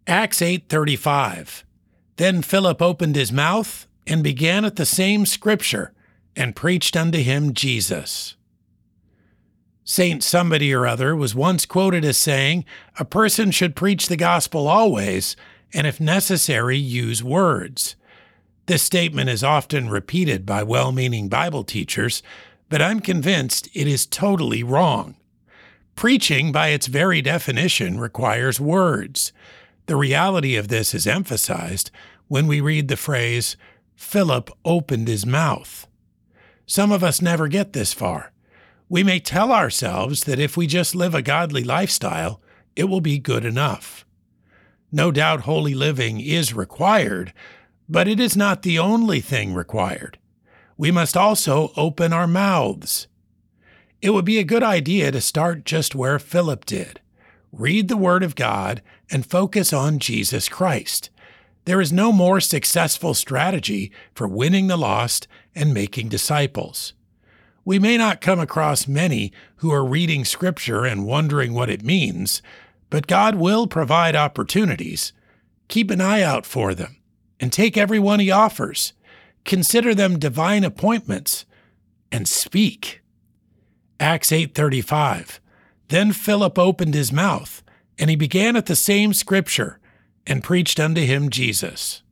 Acts 8:35. Then Philip opened his mouth and began at the same scripture and preached unto him Jesus. Saint somebody or other was once quoted as saying, a person should preach the gospel always, and if necessary, use words. This statement is often repeated by well-meaning Bible teachers, but I'm convinced it is totally wrong. Preaching, by its very definition, requires words. The reality of this is emphasized when we read the phrase, Philip opened his mouth. Some of us never get this far. We may tell ourselves that if we just live a godly lifestyle, it will be good enough. No doubt holy living is required, but it is not the only thing required. We must also open our mouths. It would be a good idea to start just where Philip did. Read the Word of God and focus on Jesus Christ. There is no more successful strategy for winning the lost and making disciples. We may not come across many who are reading Scripture and wondering what it means, but God will provide opportunities. Keep an eye out for them, and take every one He offers. Consider them divine appointments, and speak. Acts 8:35. Then Philip opened his mouth, and he began at the same scripture, and preached unto him Jesus.